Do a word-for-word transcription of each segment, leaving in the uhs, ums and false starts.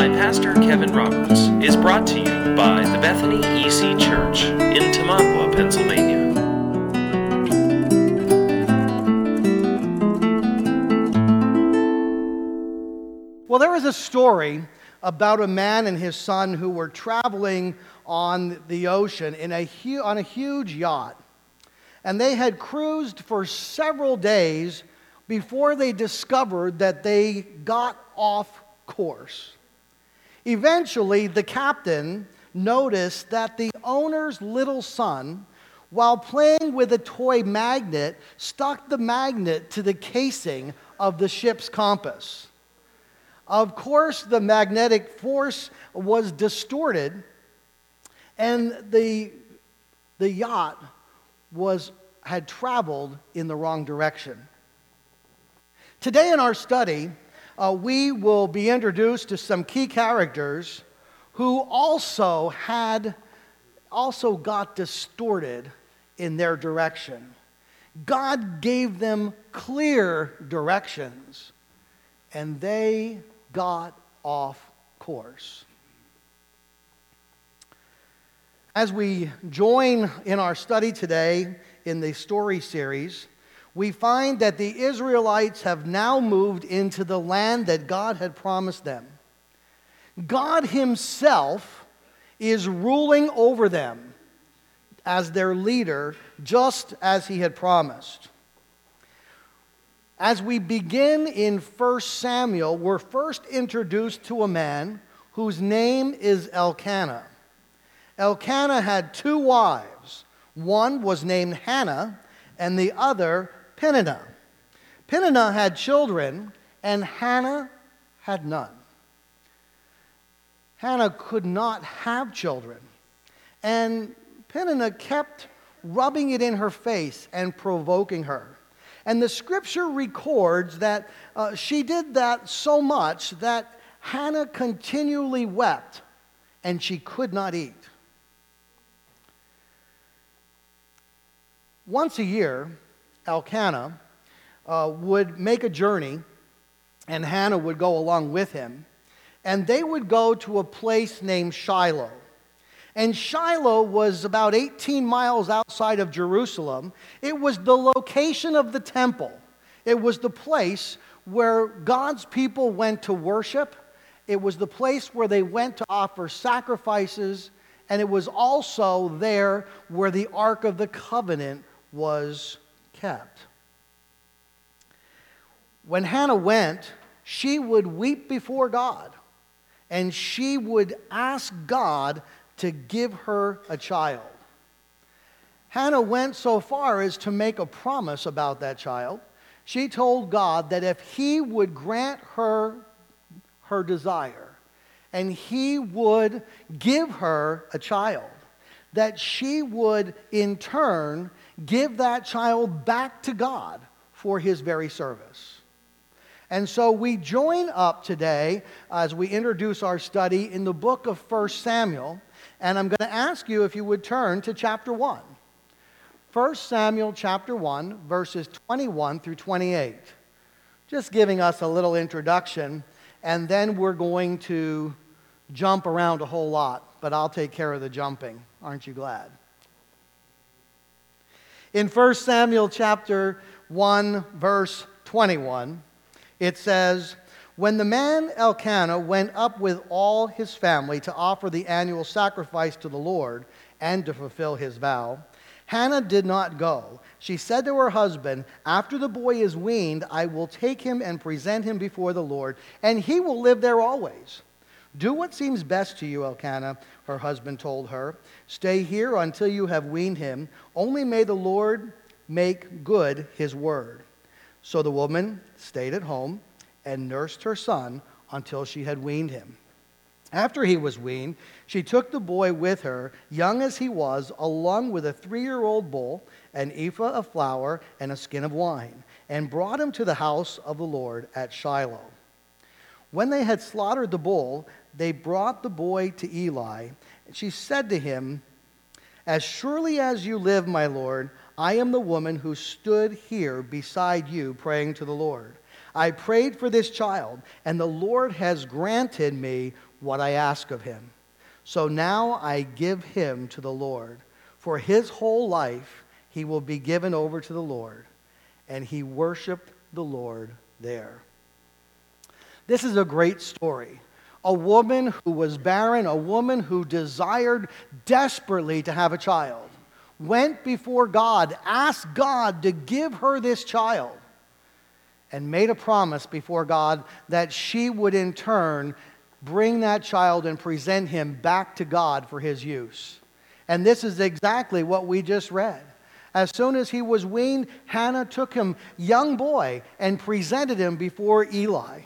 by Pastor Kevin Roberts is brought to you by the Bethany E C Church in Tamaqua, Pennsylvania. Well, there was a story about a man and his son who were traveling on the ocean in a hu- on a huge yacht. And they had cruised for several days before they discovered that they got off course. Eventually, the captain noticed that the owner's little son, while playing with a toy magnet, stuck the magnet to the casing of the ship's compass. Of course, the magnetic force was distorted, and the, the yacht was, had traveled in the wrong direction. Today in our study, uh, we will be introduced to some key characters who also had, also got distorted in their direction. God gave them clear directions, and they got off course. As we join in our study today in the story series, we find that the Israelites have now moved into the land that God had promised them. God Himself is ruling over them as their leader, just as He had promised. As we begin in First Samuel, we're first introduced to a man whose name is Elkanah. Elkanah had two wives. One was named Hannah, and the other Peninnah. Peninnah had children, and Hannah had none. Hannah could not have children, and Peninnah kept rubbing it in her face and provoking her. And the scripture records that uh, she did that so much that Hannah continually wept, and she could not eat. Once a year, Elkanah uh, would make a journey, and Hannah would go along with him, and they would go to a place named Shiloh. And Shiloh was about eighteen miles outside of Jerusalem. It was the location of the temple. It was the place where God's people went to worship. It was the place where they went to offer sacrifices. And it was also there where the Ark of the Covenant was kept. When Hannah went, she would weep before God, and she would ask God to give her a child. Hannah went so far as to make a promise about that child. She told God that if He would grant her her desire, and He would give her a child, that she would in turn give that child back to God for His very service. And so we join up today as we introduce our study in the book of First Samuel, and I'm going to ask you if you would turn to chapter one. First Samuel chapter one, verses twenty-one through twenty-eight. Just giving us a little introduction, and then we're going to jump around a whole lot, but I'll take care of the jumping. Aren't you glad? In First Samuel chapter one, verse twenty-one, it says, "When the man Elkanah went up with all his family to offer the annual sacrifice to the Lord and to fulfill his vow, Hannah did not go. She said to her husband, 'After the boy is weaned, I will take him and present him before the Lord, and he will live there always.' 'Do what seems best to you, Elkanah,' her husband told her. 'Stay here until you have weaned him. Only may the Lord make good His word.' So the woman stayed at home and nursed her son until she had weaned him. After he was weaned, she took the boy with her, young as he was, along with a three-year-old bull, an ephah of flour, and a skin of wine, and brought him to the house of the Lord at Shiloh. When they had slaughtered the bull, they brought the boy to Eli. And she said to him, 'As surely as you live, my lord, I am the woman who stood here beside you praying to the Lord. I prayed for this child, and the Lord has granted me what I ask of him. So now I give him to the Lord. For his whole life he will be given over to the Lord. And he worshiped the Lord there. This is a great story. A woman who was barren, a woman who desired desperately to have a child, went before God, asked God to give her this child, and made a promise before God that she would in turn bring that child and present him back to God for his use. And this is exactly what we just read. As soon as he was weaned, Hannah took him, young boy, and presented him before Eli.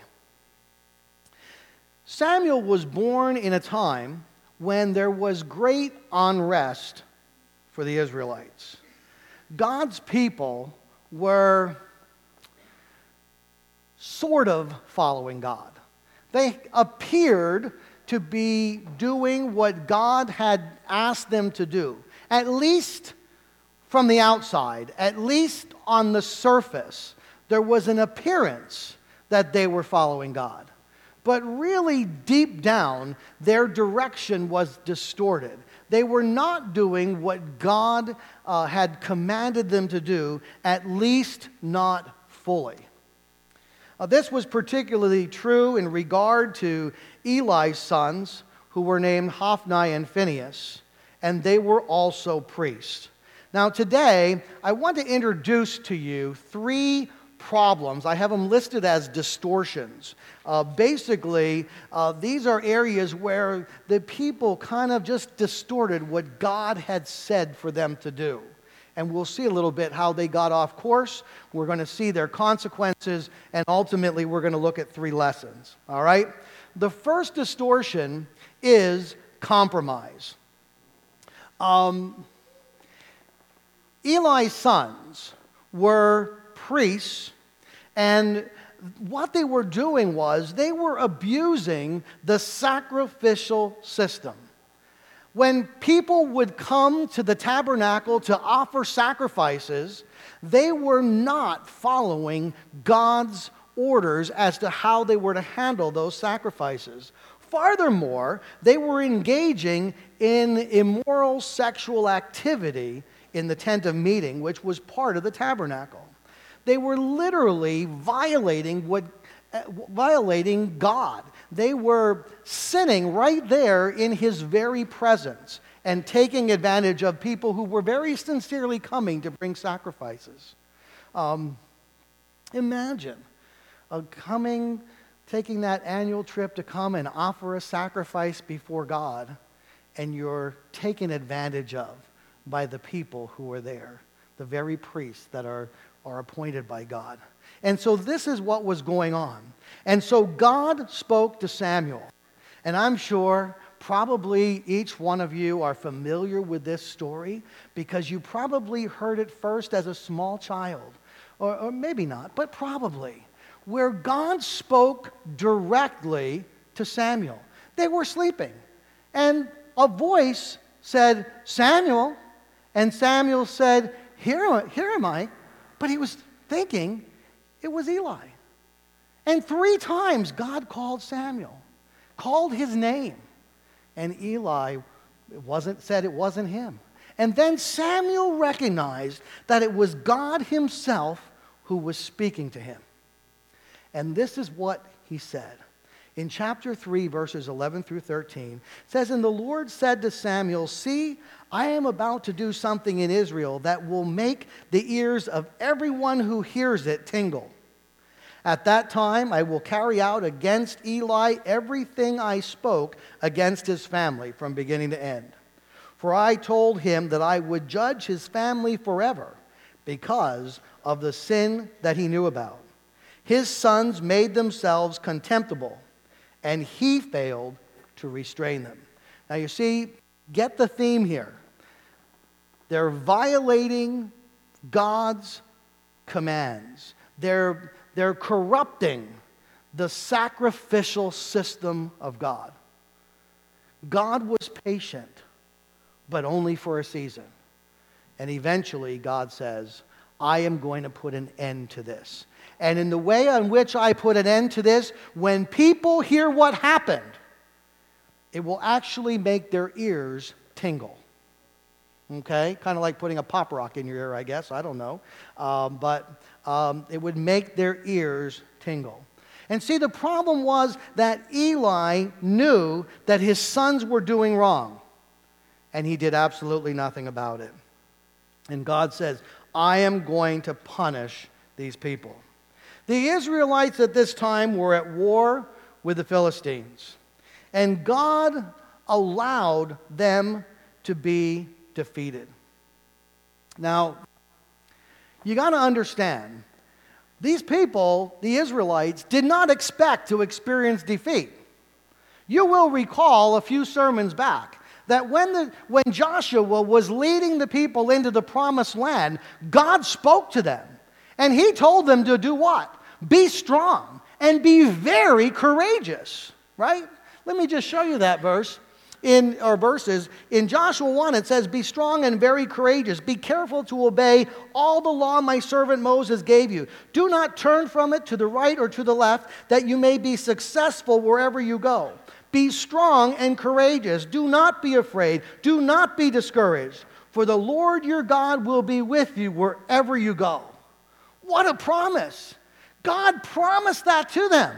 Samuel was born in a time when there was great unrest for the Israelites. God's people were sort of following God. They appeared to be doing what God had asked them to do, at least from the outside, at least on the surface. There was an appearance that they were following God. But really deep down, their direction was distorted. They were not doing what God uh, had commanded them to do, at least not fully. Uh, this was particularly true in regard to Eli's sons, who were named Hophni and Phinehas, and they were also priests. Now today, I want to introduce to you three problems. I have them listed as distortions. Uh, basically, uh, these are areas where the people kind of just distorted what God had said for them to do. And we'll see a little bit how they got off course. We're going to see their consequences, and ultimately we're going to look at three lessons. All right? The first distortion is compromise. Um, Eli's sons were priests, and what they were doing was they were abusing the sacrificial system. When people would come to the tabernacle to offer sacrifices, they were not following God's orders as to how they were to handle those sacrifices. Furthermore, they were engaging in immoral sexual activity in the tent of meeting, which was part of the tabernacle. They were literally violating what violating God. They were sinning right there in his very presence and taking advantage of people who were very sincerely coming to bring sacrifices. Um, imagine uh, coming, taking that annual trip to come and offer a sacrifice before God, and you're taken advantage of by the people who are there, the very priests that are, are appointed by God. And so this is what was going on. And so God spoke to Samuel. And I'm sure probably each one of you are familiar with this story because you probably heard it first as a small child. Or, or maybe not, but probably. Where God spoke directly to Samuel. They were sleeping. And a voice said, "Samuel." And Samuel said, here, here am I. But he was thinking it was Eli. And three times God called Samuel, called his name. And Eli wasn't, said it wasn't him. And then Samuel recognized that it was God himself who was speaking to him. And this is what he said. In chapter three, verses eleven through thirteen, it says, "And the Lord said to Samuel, see, I am about to do something in Israel that will make the ears of everyone who hears it tingle. At that time, I will carry out against Eli everything I spoke against his family from beginning to end. For I told him that I would judge his family forever because of the sin that he knew about. His sons made themselves contemptible, and he failed to restrain them." Now you see, get the theme here. They're violating God's commands. They're, they're corrupting the sacrificial system of God. God was patient, but only for a season. And eventually God says, I am going to put an end to this. And in the way in which I put an end to this, when people hear what happened, it will actually make their ears tingle. Okay? Kind of like putting a pop rock in your ear, I guess. I don't know. Um, but um, it would make their ears tingle. And see, the problem was that Eli knew that his sons were doing wrong. And he did absolutely nothing about it. And God says, I am going to punish these people. The Israelites at this time were at war with the Philistines. And God allowed them to be defeated. Now, you got to understand, these people, the Israelites, did not expect to experience defeat. You will recall a few sermons back that when, the, when Joshua was leading the people into the promised land, God spoke to them. And he told them to do what? Be strong and be very courageous, right? Let me just show you that verse. In or verses, in Joshua one, it says, be strong and very courageous. Be careful to obey all the law my servant Moses gave you. Do not turn from it to the right or to the left, that you may be successful wherever you go. Be strong and courageous. Do not be afraid. Do not be discouraged. For the Lord your God will be with you wherever you go. What a promise. God promised that to them.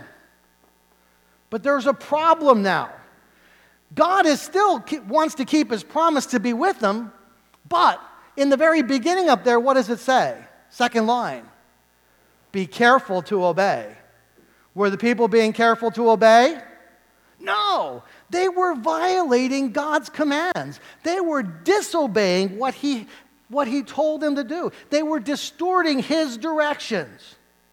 But there's a problem now. God is still wants to keep his promise to be with them, but in the very beginning up there, what does it say? Second line, be careful to obey. Were the people being careful to obey? No, they were violating God's commands. They were disobeying what he, what he told them to do. They were distorting his directions.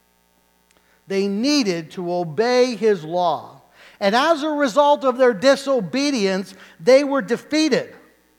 They needed to obey his law. And as a result of their disobedience, they were defeated.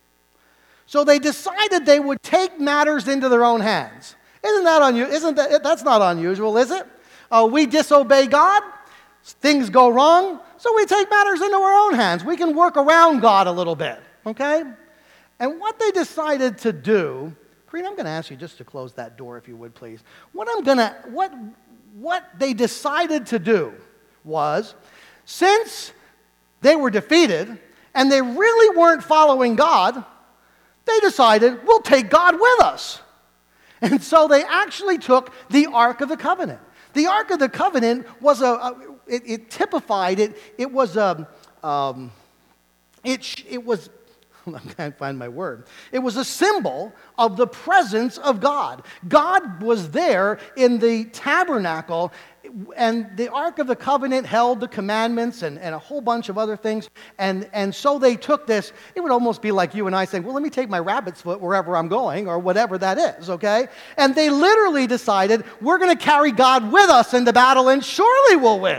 So they decided they would take matters into their own hands. Isn't that unusual? Isn't that that's not unusual, is it? Uh, we disobey God, things go wrong, so we take matters into our own hands. We can work around God a little bit, okay? And what they decided to do, Karina, I'm going to ask you just to close that door, if you would, please. What I'm going to what what they decided to do was, since they were defeated and they really weren't following God, they decided, we'll take God with us. And so they actually took the Ark of the Covenant. The Ark of the Covenant was a, a it, it typified, it, it was a, um, it, it was, I can't find my word. It was a symbol of the presence of God. God was there in the tabernacle, and the Ark of the Covenant held the commandments and, and a whole bunch of other things. And, and so they took this. It would almost be like you and I saying, well, let me take my rabbit's foot wherever I'm going, or whatever that is, okay? And they literally decided, we're going to carry God with us into battle, and surely we'll win.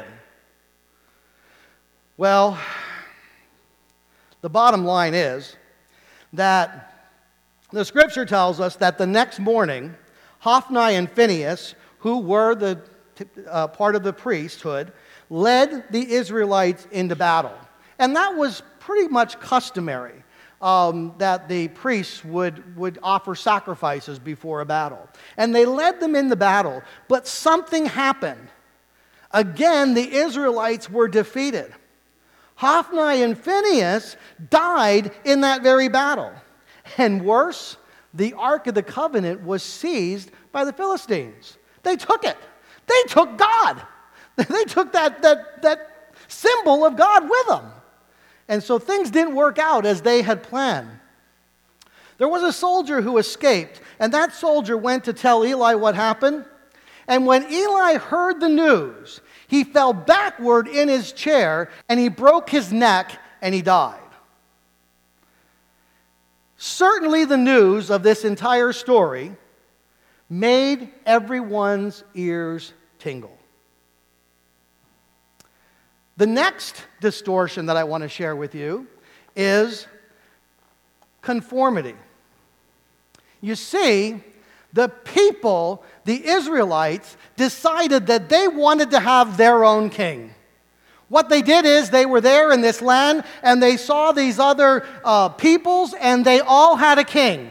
Well, the bottom line is that the scripture tells us that the next morning, Hophni and Phinehas, who were the uh, part of the priesthood, led the Israelites into battle. And that was pretty much customary, um, that the priests would, would offer sacrifices before a battle. And they led them into battle, but something happened. Again, the Israelites were defeated. Hophni and Phinehas died in that very battle. And worse, the Ark of the Covenant was seized by the Philistines. They took it. They took God. They took that, that, that symbol of God with them. And so things didn't work out as they had planned. There was a soldier who escaped, and that soldier went to tell Eli what happened. And when Eli heard the news, he fell backward in his chair, and he broke his neck, and he died. Certainly the news of this entire story made everyone's ears tingle. The next distortion that I want to share with you is conformity. You see, the people, the Israelites, decided that they wanted to have their own king. What they did is they were there in this land and they saw these other uh, peoples and they all had a king.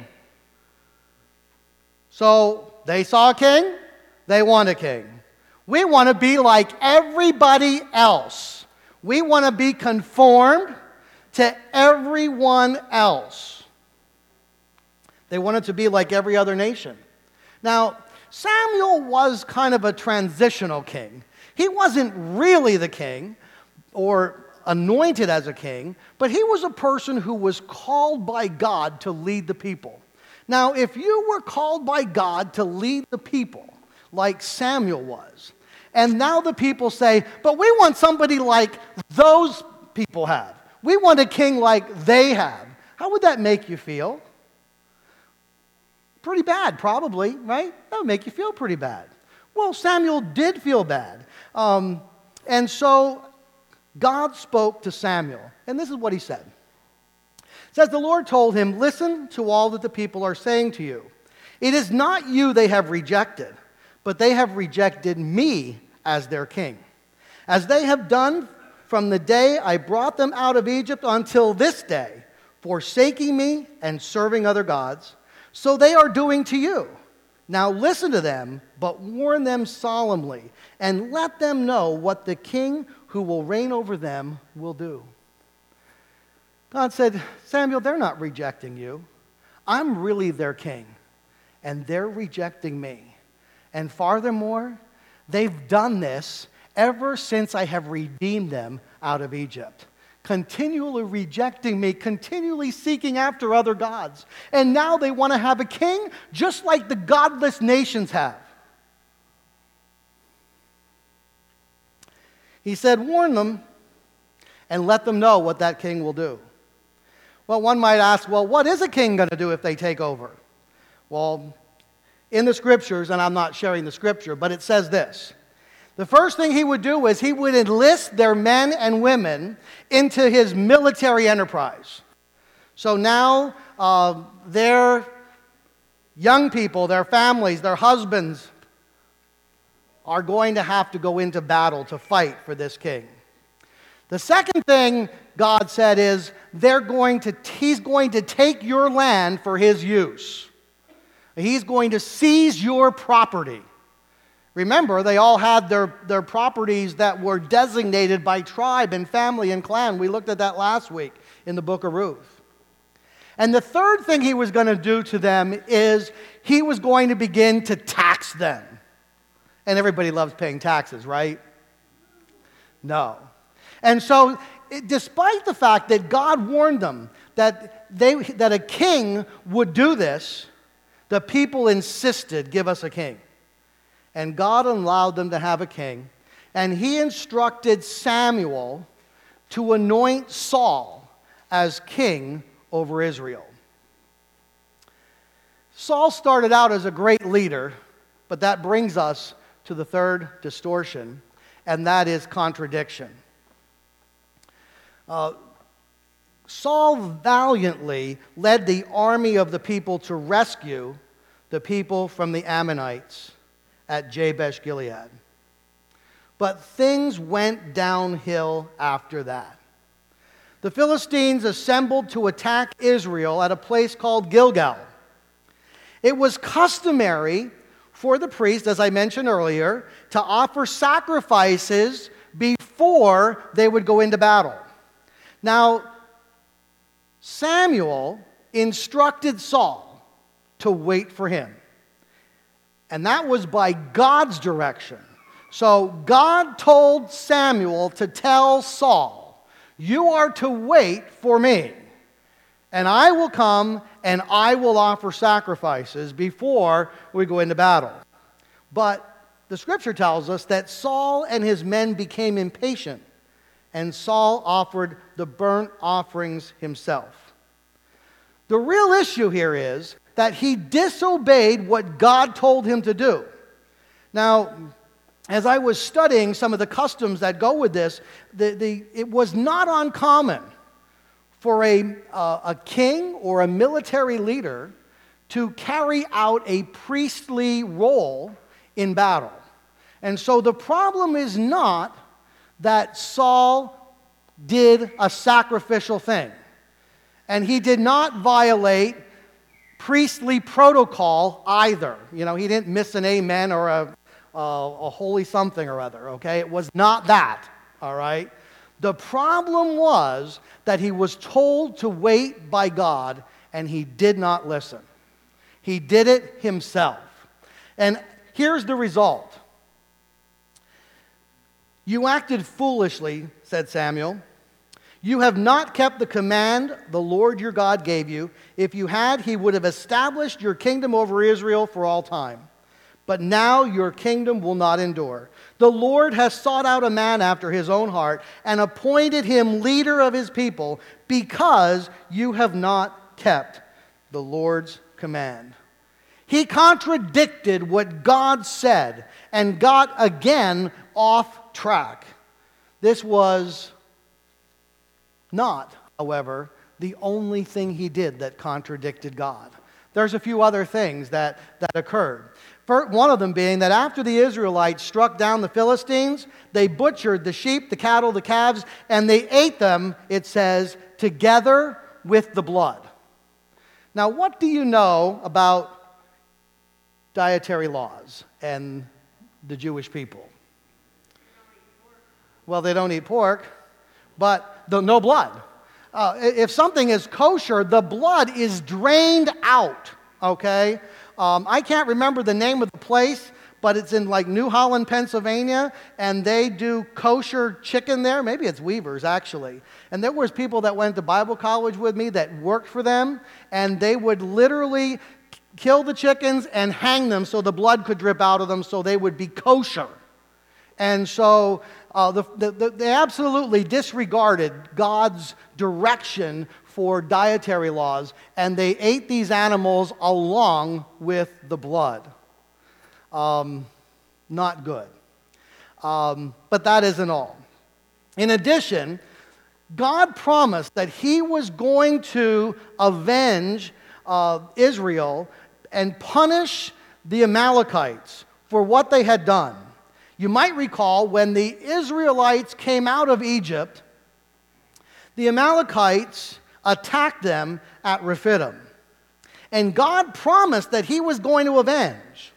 So they saw a king, they want a king. We want to be like everybody else. We want to be conformed to everyone else. They wanted to be like every other nation. Now, Samuel was kind of a transitional king. He wasn't really the king or anointed as a king, but he was a person who was called by God to lead the people. Now, if you were called by God to lead the people, like Samuel was, and now the people say, but we want somebody like those people have. We want a king like they have. How would that make you feel? Pretty bad, probably, right? That would make you feel pretty bad. Well, Samuel did feel bad. Um, and so God spoke to Samuel, and this is what he said. It says, the Lord told him, listen to all that the people are saying to you. It is not you they have rejected, but they have rejected me as their king, as they have done from the day I brought them out of Egypt until this day, forsaking me and serving other gods. So they are doing to you. Now listen to them, but warn them solemnly, and let them know what the king who will reign over them will do. God said, Samuel, they're not rejecting you. I'm really their king, and they're rejecting me. And furthermore, they've done this ever since I have redeemed them out of Egypt. Continually rejecting me, continually seeking after other gods. And now they want to have a king just like the godless nations have. He said, warn them and let them know what that king will do. Well, one might ask, well, what is a king going to do if they take over? Well, in the scriptures, and I'm not sharing the scripture, but it says this. The first thing he would do is he would enlist their men and women into his military enterprise. So now uh, their young people, their families, their husbands are going to have to go into battle to fight for this king. The second thing God said is they're going to, he's going to take your land for his use. He's going to seize your property. Remember, they all had their, their properties that were designated by tribe and family and clan. We looked at that last week in the book of Ruth. And the third thing he was going to do to them is he was going to begin to tax them. And everybody loves paying taxes, right? No. And so, it, despite the fact that God warned them that, they, that a king would do this, the people insisted, give us a king. And God allowed them to have a king. And he instructed Samuel to anoint Saul as king over Israel. Saul started out as a great leader, but that brings us to the third distortion, and that is contradiction. Uh, Saul valiantly led the army of the people to rescue the people from the Ammonites at Jabesh Gilead. But things went downhill after that. The Philistines assembled to attack Israel at a place called Gilgal. It was customary for the priest, as I mentioned earlier, to offer sacrifices before they would go into battle. Now, Samuel instructed Saul to wait for him. And that was by God's direction. So God told Samuel to tell Saul, you are to wait for me, and I will come and I will offer sacrifices before we go into battle. But the scripture tells us that Saul and his men became impatient, and Saul offered the burnt offerings himself. The real issue here is that he disobeyed what God told him to do. Now, as I was studying some of the customs that go with this, the, the, it was not uncommon for a, uh, a king or a military leader to carry out a priestly role in battle. And so the problem is not that Saul did a sacrificial thing, and he did not violate priestly protocol either. You know, he didn't miss an amen or a, a, a holy something or other, okay? It was not that, all right? The problem was that he was told to wait by God, and he did not listen. He did it himself. And here's the result. You acted foolishly, said Samuel. You have not kept the command the Lord your God gave you. If you had, he would have established your kingdom over Israel for all time. But now your kingdom will not endure. The Lord has sought out a man after his own heart and appointed him leader of his people because you have not kept the Lord's command. He contradicted what God said and got again off track. This was not, however, the only thing he did that contradicted God. There's a few other things that, that occurred. One of them being that after the Israelites struck down the Philistines, they butchered the sheep, the cattle, the calves, and they ate them, it says, together with the blood. Now, what do you know about dietary laws and the Jewish people? Well, they don't eat pork, but the, no blood. Uh, if something is kosher, the blood is drained out, okay? Um, I can't remember the name of the place, but it's in like New Holland, Pennsylvania, and they do kosher chicken there. Maybe it's Weaver's, actually. And there was people that went to Bible college with me that worked for them, and they would literally kill the chickens and hang them so the blood could drip out of them so they would be kosher. And so uh, the, the, the, they absolutely disregarded God's direction for dietary laws, and they ate these animals along with the blood. Um, not good. Um, but that isn't all. In addition, God promised that he was going to avenge uh, Israel and punish the Amalekites for what they had done. You might recall when the Israelites came out of Egypt, the Amalekites attacked them at Rephidim. And God promised that he was going to avenge.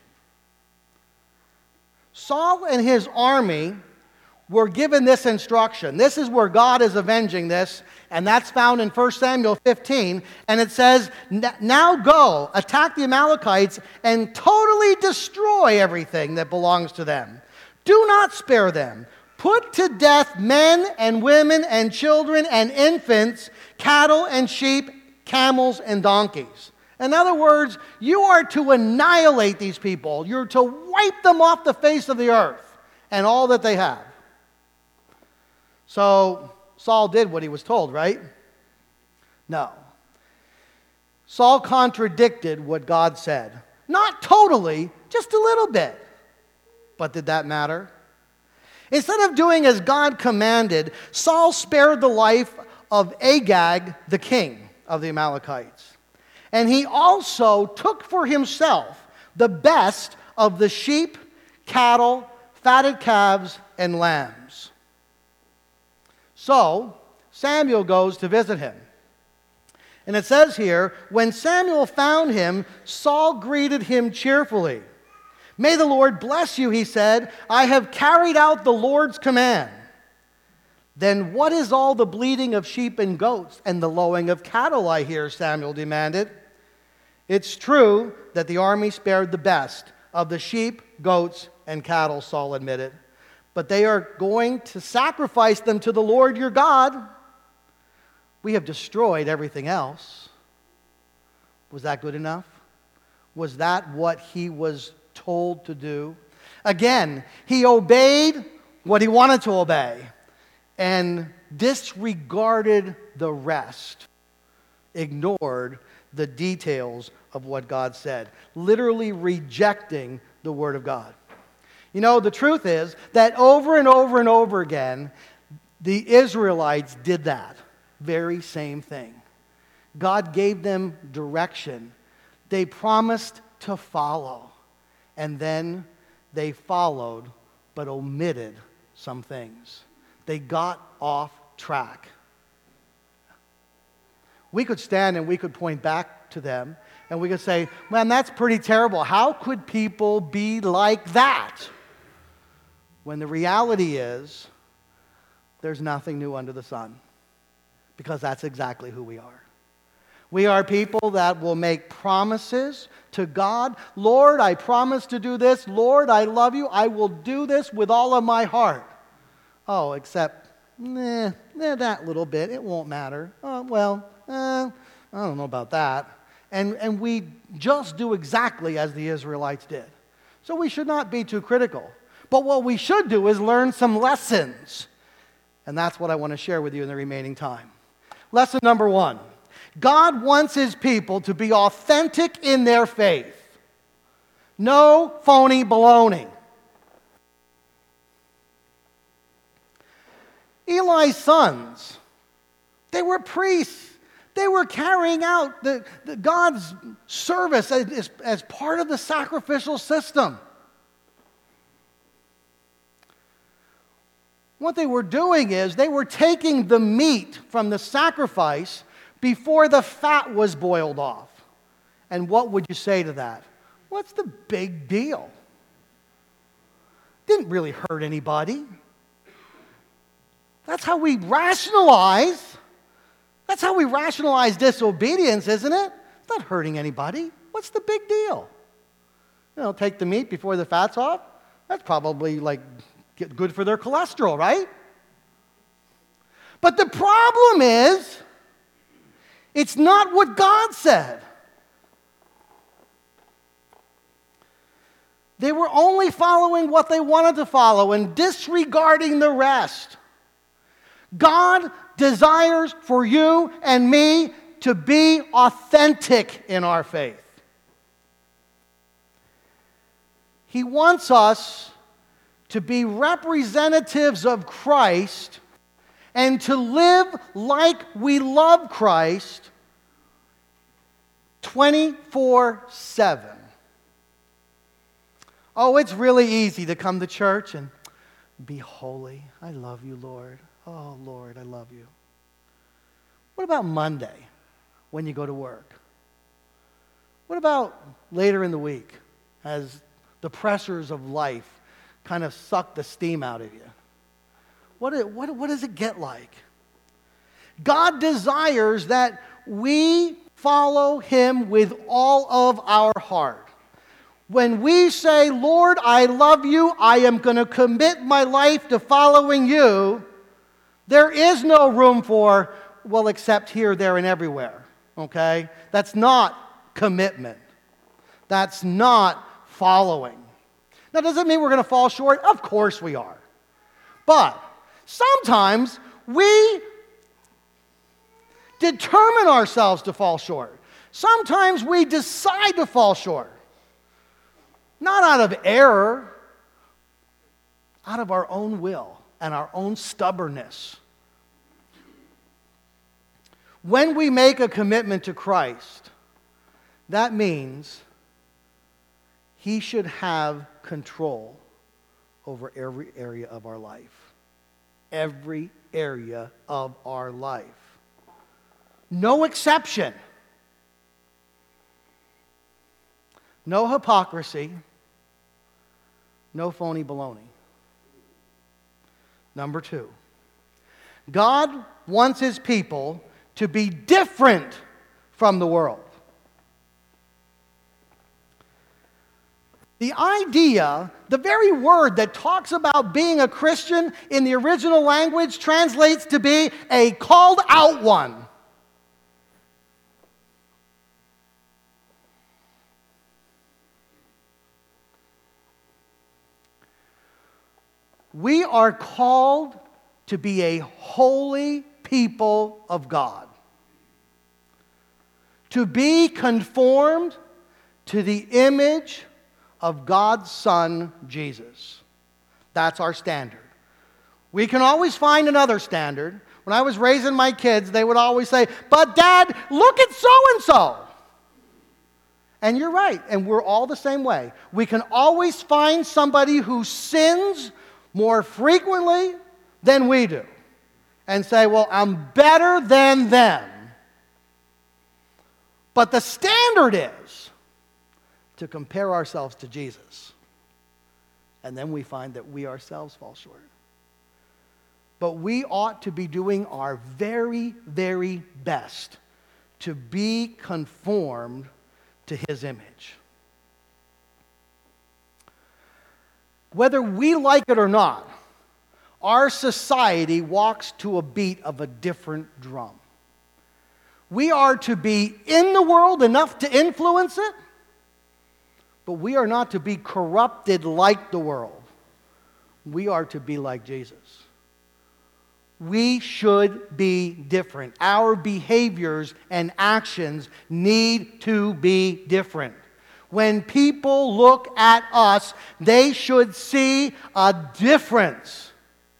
Saul and his army were given this instruction. This is where God is avenging this, and that's found in First Samuel fifteen. And it says, now go, attack the Amalekites, and totally destroy everything that belongs to them. Do not spare them. Put to death men and women and children and infants, cattle and sheep, camels and donkeys. In other words, you are to annihilate these people. You're to wipe them off the face of the earth and all that they have. So Saul did what he was told, right? No. Saul contradicted what God said. Not totally, just a little bit. But did that matter? Instead of doing as God commanded, Saul spared the life of Agag, the king of the Amalekites. And he also took for himself the best of the sheep, cattle, fatted calves, and lambs. So Samuel goes to visit him. And it says here, when Samuel found him, Saul greeted him cheerfully. May the Lord bless you, he said. I have carried out the Lord's command. Then what is all the bleating of sheep and goats and the lowing of cattle I hear? Samuel demanded. It's true that the army spared the best of the sheep, goats, and cattle, Saul admitted. But they are going to sacrifice them to the Lord your God. We have destroyed everything else. Was that good enough? Was that what he was told to do? Again, he obeyed what he wanted to obey and disregarded the rest, ignored the details of what God said, literally rejecting the Word of God. You know, the truth is that over and over and over again, the Israelites did that very same thing. God gave them direction. They promised to follow. And then they followed, but omitted some things. They got off track. We could stand and we could point back to them, and we could say, man, that's pretty terrible. How could people be like that? When the reality is, there's nothing new under the sun, because that's exactly who we are. We are people that will make promises to God. Lord, I promise to do this. Lord, I love you. I will do this with all of my heart. Oh, except, nah, nah that little bit, it won't matter. Oh, well, eh, I don't know about that. And, and we just do exactly as the Israelites did. So we should not be too critical. But what we should do is learn some lessons. And that's what I want to share with you in the remaining time. Lesson number one. God wants His people to be authentic in their faith. No phony baloney. Eli's sons, they were priests. They were carrying out the, the God's service as, as part of the sacrificial system. What they were doing is they were taking the meat from the sacrifice before the fat was boiled off. And what would you say to that? What's the big deal? Didn't really hurt anybody. That's how we rationalize. That's how we rationalize disobedience, isn't it? It's not hurting anybody. What's the big deal? You know, take the meat before the fat's off. That's probably like good for their cholesterol, right? But the problem is, it's not what God said. They were only following what they wanted to follow and disregarding the rest. God desires for you and me to be authentic in our faith. He wants us to be representatives of Christ and to live like we love Christ twenty-four seven. Oh, it's really easy to come to church and be holy. I love you, Lord. Oh, Lord, I love you. What about Monday when you go to work? What about later in the week as the pressures of life kind of suck the steam out of you? What, what, what does it get like? God desires that we follow Him with all of our heart. When we say, Lord, I love you, I am going to commit my life to following you, there is no room for, well, except here, there, and everywhere. Okay? That's not commitment. That's not following. Now, does it mean we're going to fall short? Of course we are. But sometimes we determine ourselves to fall short. Sometimes we decide to fall short. Not out of error, out of our own will and our own stubbornness. When we make a commitment to Christ, that means He should have control over every area of our life. Every area of our life. No exception. No hypocrisy. No phony baloney. Number two, God wants His people to be different from the world. The idea, the very word that talks about being a Christian in the original language translates to be a called out one. We are called to be a holy people of God. To be conformed to the image of God's Son, Jesus. That's our standard. We can always find another standard. When I was raising my kids, they would always say, but Dad, look at so-and-so. And you're right, and we're all the same way. We can always find somebody who sins more frequently than we do and say, well, I'm better than them. But the standard is to compare ourselves to Jesus. And then we find that we ourselves fall short. but we ought to be doing our very, very best to be conformed to His image. Whether we like it or not, our society walks to a beat of a different drum. We are to be in the world enough to influence it, but we are not to be corrupted like the world. We are to be like Jesus. We should be different. Our behaviors and actions need to be different. When people look at us, they should see a difference.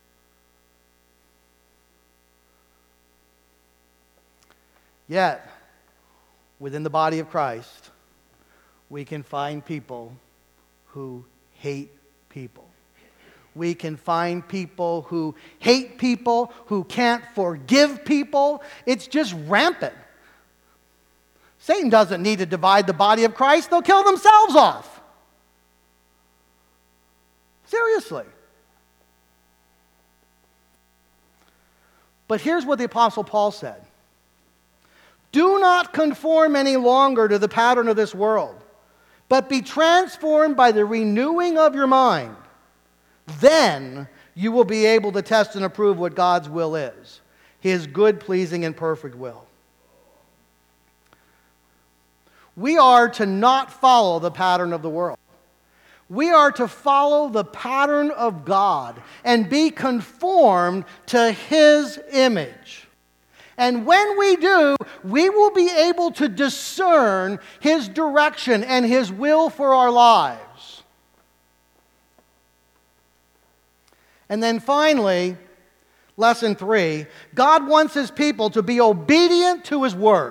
Yet, within the body of Christ, we can find people who hate people. We can find people who hate people, who can't forgive people. It's just rampant. Satan doesn't need to divide the body of Christ. They'll kill themselves off. Seriously. But here's what the Apostle Paul said. Do not conform any longer to the pattern of this world, but be transformed by the renewing of your mind. Then you will be able to test and approve what God's will is, His good, pleasing, and perfect will. We are to not follow the pattern of the world. We are to follow the pattern of God and be conformed to His image. And when we do, we will be able to discern His direction and His will for our lives. And then finally, lesson three, God wants His people to be obedient to His word.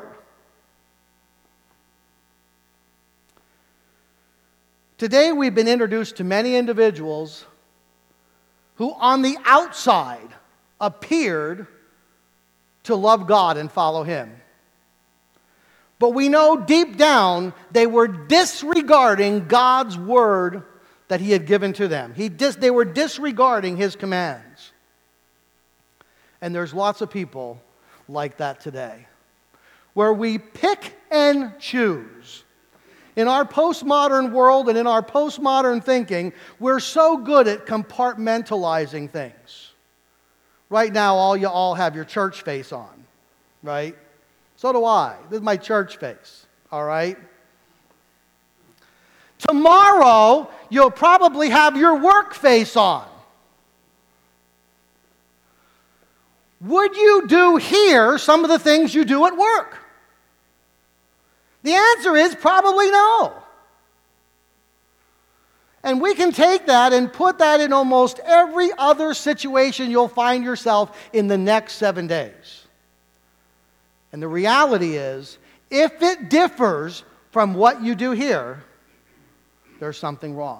Today we've been introduced to many individuals who on the outside appeared to love God and follow Him. But we know deep down they were disregarding God's word that He had given to them. He dis- they were disregarding His commands. And there's lots of people like that today, where we pick and choose. In our postmodern world and in our postmodern thinking, we're so good at compartmentalizing things. Right now, all you all have your church face on, right? So do I. This is my church face, all right? Tomorrow, you'll probably have your work face on. Would you do here some of the things you do at work? The answer is probably no. And we can take that and put that in almost every other situation you'll find yourself in the next seven days. And the reality is, if it differs from what you do here, there's something wrong.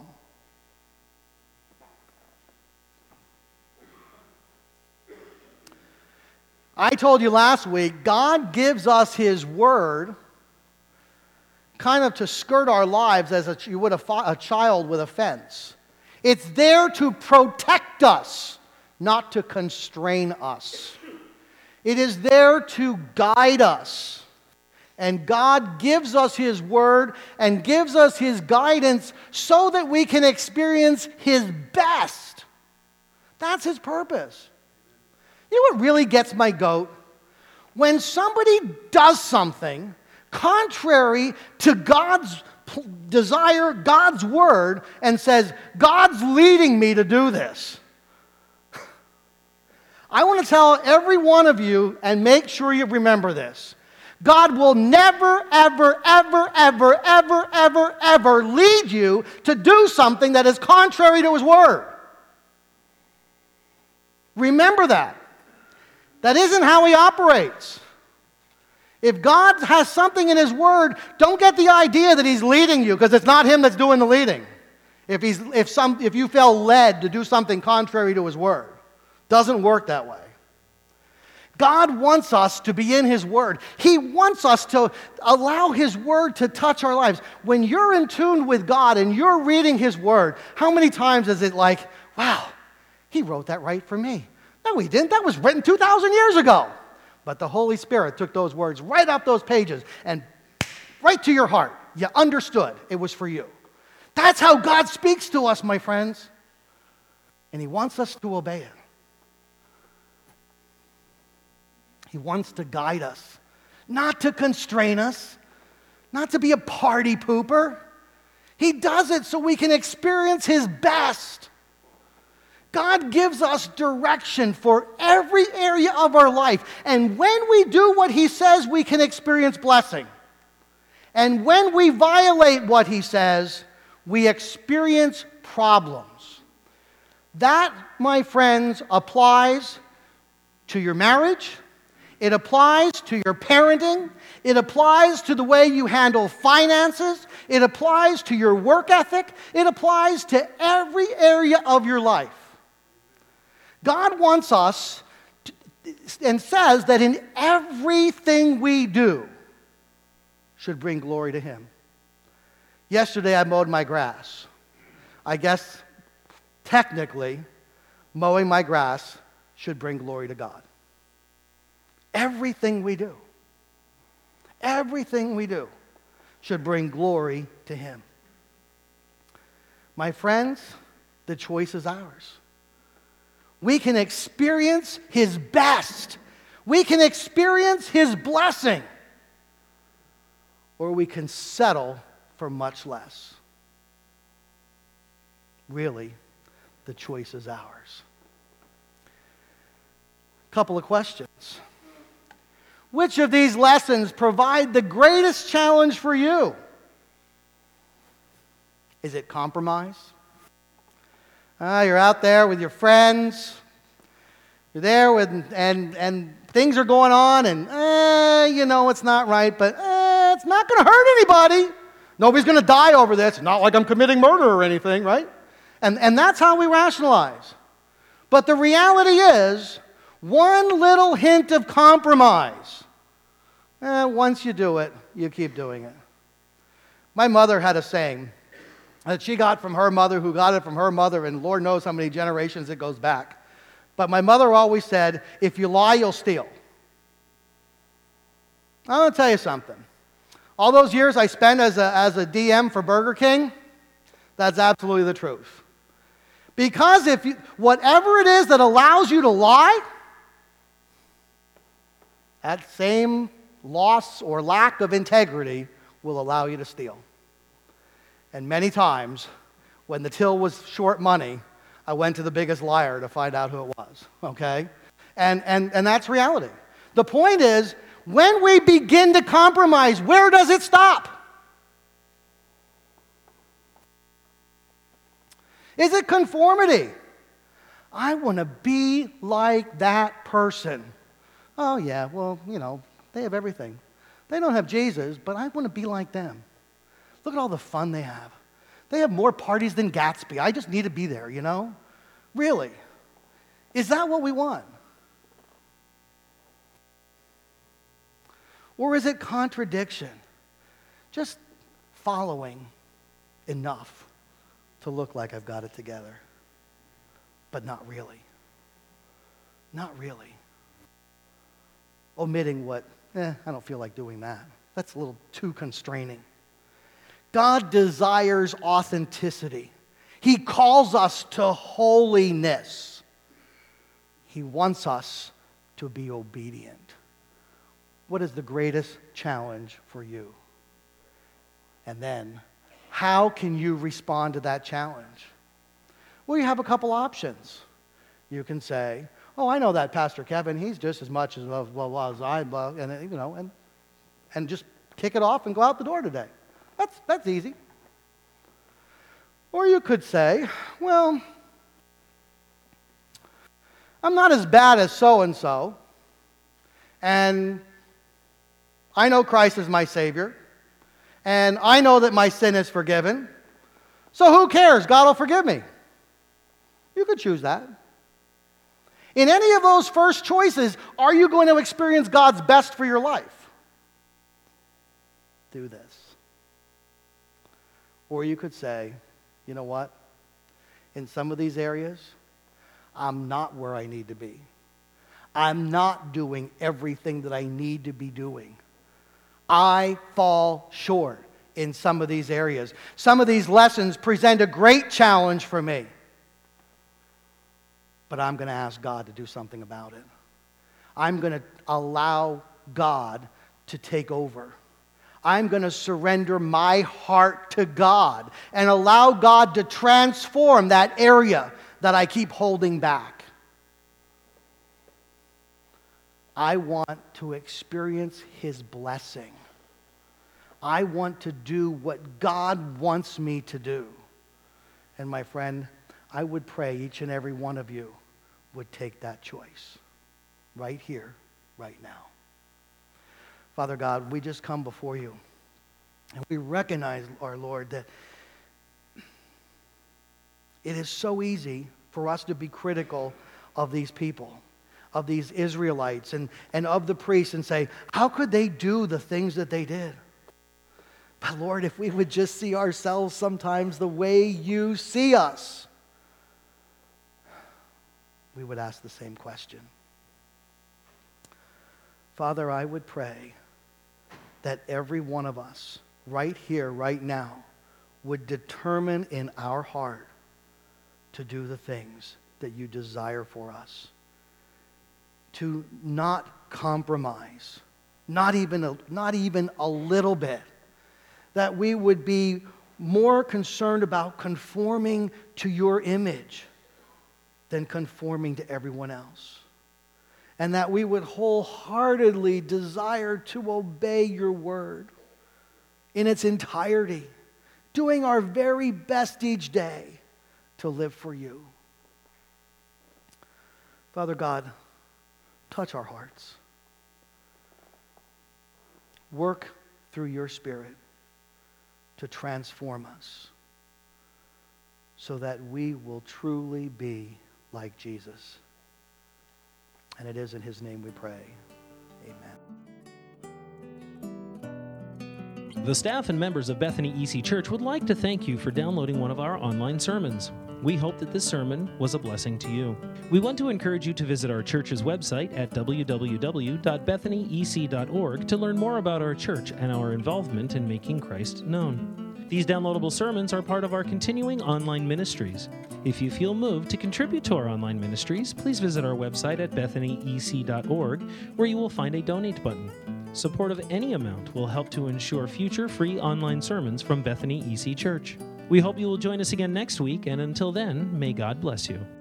I told you last week, God gives us His word kind of to skirt our lives as a, you would a, a child with a fence. It's there to protect us, not to constrain us. It is there to guide us. And God gives us His word and gives us His guidance so that we can experience His best. That's His purpose. You know what really gets my goat? When somebody does something contrary to God's desire, God's word, and says, God's leading me to do this. I want to tell every one of you, and make sure you remember this. God will never, ever, ever, ever, ever, ever, ever lead you to do something that is contrary to His word. Remember that. That isn't how He operates. If God has something in His word, don't get the idea that He's leading you, because it's not Him that's doing the leading. If, he's, if, some, if you feel led to do something contrary to His word, doesn't work that way. God wants us to be in His word. He wants us to allow His word to touch our lives. When you're in tune with God and you're reading His word, how many times is it like, wow, He wrote that right for me? No, we didn't. That was written two thousand years ago. But the Holy Spirit took those words right off those pages and right to your heart. You understood it was for you. That's how God speaks to us, my friends. And He wants us to obey it. He wants to guide us, not to constrain us, not to be a party pooper. He does it so we can experience His best. God gives us direction for every area of our life. And when we do what He says, we can experience blessing. And when we violate what He says, we experience problems. That, my friends, applies to your marriage. It applies to your parenting. It applies to the way you handle finances. It applies to your work ethic. It applies to every area of your life. God wants us to, and says that in everything we do should bring glory to Him. Yesterday I mowed my grass. I guess technically mowing my grass should bring glory to God. Everything we do, everything we do should bring glory to Him. My friends, the choice is ours. We can experience His best. We can experience His blessing. Or we can settle for much less. Really, the choice is ours. Couple of questions. Which of these lessons provide the greatest challenge for you? Is it compromise? Uh, you're out there with your friends. You're there with, and, and things are going on, and eh, you know it's not right, but eh, it's not going to hurt anybody. Nobody's going to die over this. It's not like I'm committing murder or anything, right? And, and that's how we rationalize. But the reality is, one little hint of compromise, eh, once you do it, you keep doing it. My mother had a saying that she got from her mother, who got it from her mother, and Lord knows how many generations it goes back. But my mother always said, if you lie, you'll steal. I'm going to tell you something. All those years I spent as a, as a D M for Burger King, that's absolutely the truth. Because if you, whatever it is that allows you to lie, that same loss or lack of integrity will allow you to steal. And many times, when the till was short money, I went to the biggest liar to find out who it was, okay? And, and, and that's reality. The point is, when we begin to compromise, where does it stop? Is it conformity? I want to be like that person. Oh, yeah, well, you know, they have everything. They don't have Jesus, but I want to be like them. Look at all the fun they have. They have more parties than Gatsby. I just need to be there, you know? Really? Is that what we want? Or is it contradiction? Just following enough to look like I've got it together, but not really. Not really. Omitting what, eh, I don't feel like doing that. That's a little too constraining. God desires authenticity. He calls us to holiness. He wants us to be obedient. What is the greatest challenge for you? And then, how can you respond to that challenge? Well, you have a couple options. You can say, oh, I know that Pastor Kevin, he's just as much as well, well as I love, and you know, and and just kick it off and go out the door today. That's that's easy. Or you could say, well, I'm not as bad as so-and-so, and I know Christ is my Savior, and I know that my sin is forgiven, so who cares? God will forgive me. You could choose that. In any of those first choices, are you going to experience God's best for your life? Do this. Or you could say, you know what? In some of these areas, I'm not where I need to be. I'm not doing everything that I need to be doing. I fall short in some of these areas. Some of these lessons present a great challenge for me. But I'm going to ask God to do something about it. I'm going to allow God to take over. I'm going to surrender my heart to God and allow God to transform that area that I keep holding back. I want to experience His blessing. I want to do what God wants me to do. And my friend, I would pray each and every one of you would take that choice right here, right now. Father God, we just come before you, and we recognize, our Lord, that it is so easy for us to be critical of these people, of these Israelites, and, and of the priests, and say, how could they do the things that they did? But Lord, if we would just see ourselves sometimes the way you see us, we would ask the same question. Father, I would pray that every one of us, right here, right now, would determine in our heart to do the things that you desire for us. To not compromise, not even a, not even a little bit. That we would be more concerned about conforming to your image than conforming to everyone else. And that we would wholeheartedly desire to obey your word in its entirety, doing our very best each day to live for you. Father God, touch our hearts. Work through your Spirit to transform us so that we will truly be like Jesus. And it is in His name we pray. Amen. The staff and members of Bethany E C Church would like to thank you for downloading one of our online sermons. We hope that this sermon was a blessing to you. We want to encourage you to visit our church's website at w w w dot bethany e c dot org to learn more about our church and our involvement in making Christ known. These downloadable sermons are part of our continuing online ministries. If you feel moved to contribute to our online ministries, please visit our website at bethany e c dot org, where you will find a donate button. Support of any amount will help to ensure future free online sermons from Bethany E C Church. We hope you will join us again next week, and until then, may God bless you.